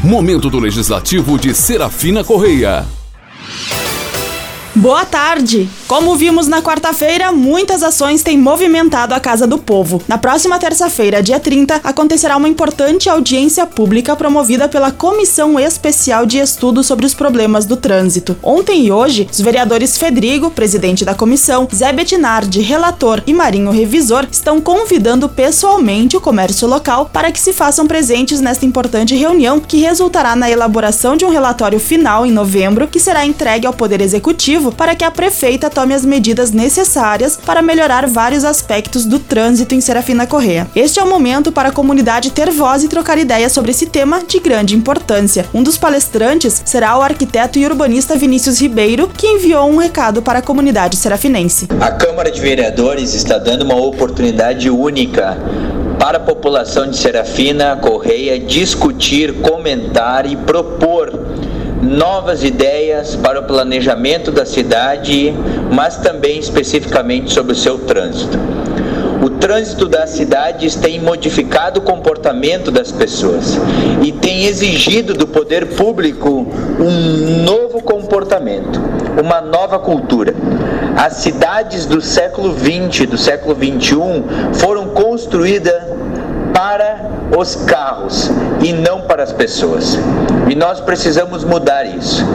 Momento do Legislativo de Serafina Correia. Boa tarde! Como vimos na quarta-feira, muitas ações têm movimentado a Casa do Povo. Na próxima terça-feira, dia 30, acontecerá uma importante audiência pública promovida pela Comissão Especial de Estudo sobre os Problemas do Trânsito. Ontem e hoje, os vereadores Fedrigo, presidente da comissão, Zé Bettinardi, relator, e Marinho, revisor, estão convidando pessoalmente o comércio local para que se façam presentes nesta importante reunião, que resultará na elaboração de um relatório final em novembro, que será entregue ao Poder Executivo para que a prefeita tome as medidas necessárias para melhorar vários aspectos do trânsito em Serafina Correia. Este é o momento para a comunidade ter voz e trocar ideias sobre esse tema de grande importância. Um dos palestrantes será o arquiteto e urbanista Vinícius Ribeiro, que enviou um recado para a comunidade serafinense. A Câmara de Vereadores está dando uma oportunidade única para a população de Serafina Correia discutir, comentar e propor novas ideias para o planejamento da cidade, mas também especificamente sobre o seu trânsito. O trânsito das cidades tem modificado o comportamento das pessoas e tem exigido do poder público um novo comportamento, uma nova cultura. As cidades do século XX, do século XXI, foram construídas para os carros e não para as pessoas. E nós precisamos mudar isso.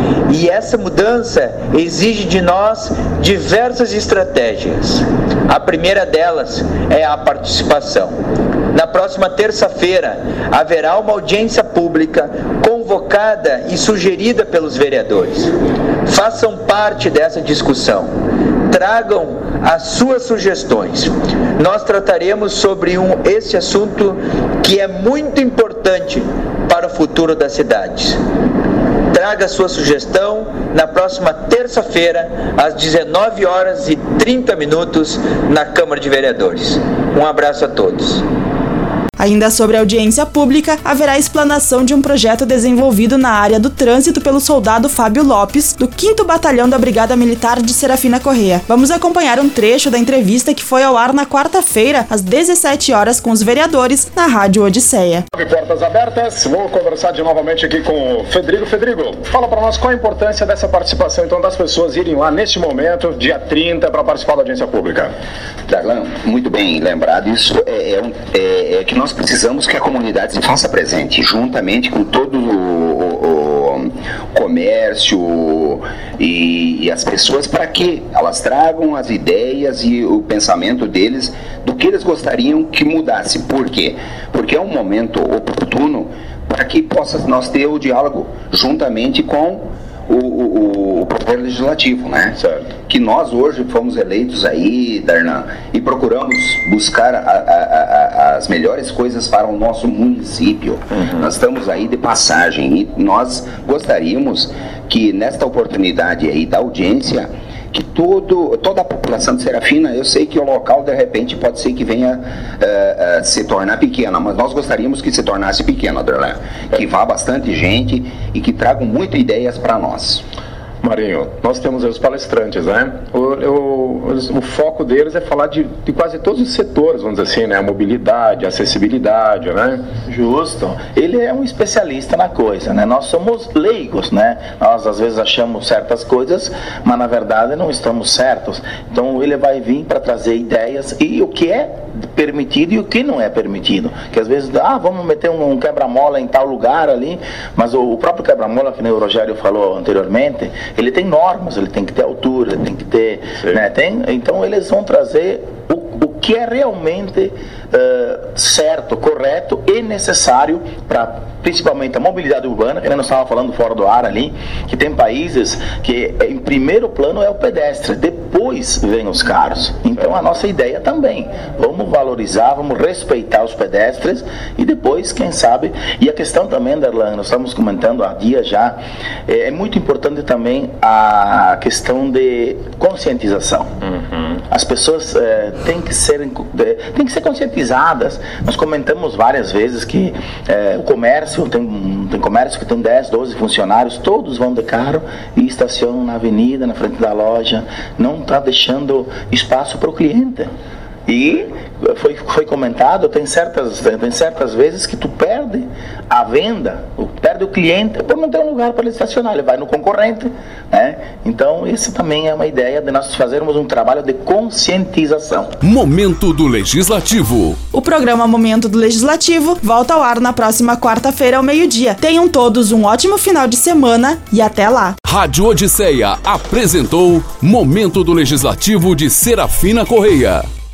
E essa mudança exige de nós diversas estratégias. A primeira delas é a participação. Na próxima terça-feira haverá uma audiência pública convocada e sugerida pelos vereadores. Façam parte dessa discussão. Tragam as suas sugestões. Nós trataremos sobre esse assunto que é muito importante para o futuro das cidades. Traga a sua sugestão na próxima terça-feira, às 19h30, na Câmara de Vereadores. Um abraço a todos. Ainda sobre a audiência pública, haverá explanação de um projeto desenvolvido na área do trânsito pelo soldado Fábio Lopes, do 5º Batalhão da Brigada Militar de Serafina Correia. Vamos acompanhar um trecho da entrevista que foi ao ar na quarta-feira, às 17 horas, com os vereadores, na Rádio Odisseia. Portas abertas, vou conversar novamente aqui com o Fedrigo. Fedrigo, fala para nós qual a importância dessa participação, então, das pessoas irem lá neste momento, dia 30, para participar da audiência pública. Darlan, muito bem lembrado, isso é que nós precisamos que a comunidade se faça presente, juntamente com todo o comércio e as pessoas, para que elas tragam as ideias e o pensamento deles do que eles gostariam que mudasse. Por quê? Porque é um momento oportuno para que nós ter o diálogo juntamente com o poder legislativo, né? Certo. Que nós hoje fomos eleitos aí, Darlan, e procuramos buscar as melhores coisas para o nosso município. Nós estamos aí de passagem e nós gostaríamos que nesta oportunidade aí da audiência, que toda a população de Serafina, eu sei que o local de repente pode ser que venha se tornar pequena, mas nós gostaríamos que se tornasse pequeno, Darlan, que vá bastante gente e que tragam muitas ideias para nós. Marinho, nós temos os palestrantes, né? O foco deles é falar de quase todos os setores, vamos dizer assim, né? A mobilidade, a acessibilidade, né? Justo. Ele é um especialista na coisa, né? Nós somos leigos, né? Nós às vezes achamos certas coisas, mas na verdade não estamos certos. Então ele vai vir para trazer ideias e o que é permitido e o que não é permitido. Que às vezes, vamos meter um quebra-mola em tal lugar ali, mas o próprio quebra-mola, que nem o Rogério falou anteriormente, ele tem normas, ele tem que ter altura, ele tem que ter, né, então eles vão trazer o que é realmente certo, correto e necessário para principalmente a mobilidade urbana, que nós estávamos falando fora do ar ali, que tem países que em primeiro plano é o pedestre, depois vem os carros. Então a nossa ideia também, vamos valorizar, vamos respeitar os pedestres e depois, quem sabe, e a questão também, Darlan, nós estamos comentando há dias já, é muito importante também a questão de conscientização. As pessoas têm que ser conscientizadas. Nós comentamos várias vezes que o comércio, tem comércio que tem 10, 12 funcionários, todos vão de carro e estacionam na avenida, na frente da loja, não está deixando espaço para o cliente. E foi comentado, tem certas vezes que tu perde a venda, perde perde o cliente por não ter um lugar para ele estacionar, ele vai no concorrente, né? Então, esse também é uma ideia de nós fazermos um trabalho de conscientização. Momento do Legislativo. O programa Momento do Legislativo volta ao ar na próxima quarta-feira ao meio-dia. Tenham todos um ótimo final de semana e até lá. Rádio Odisseia apresentou Momento do Legislativo de Serafina Correia.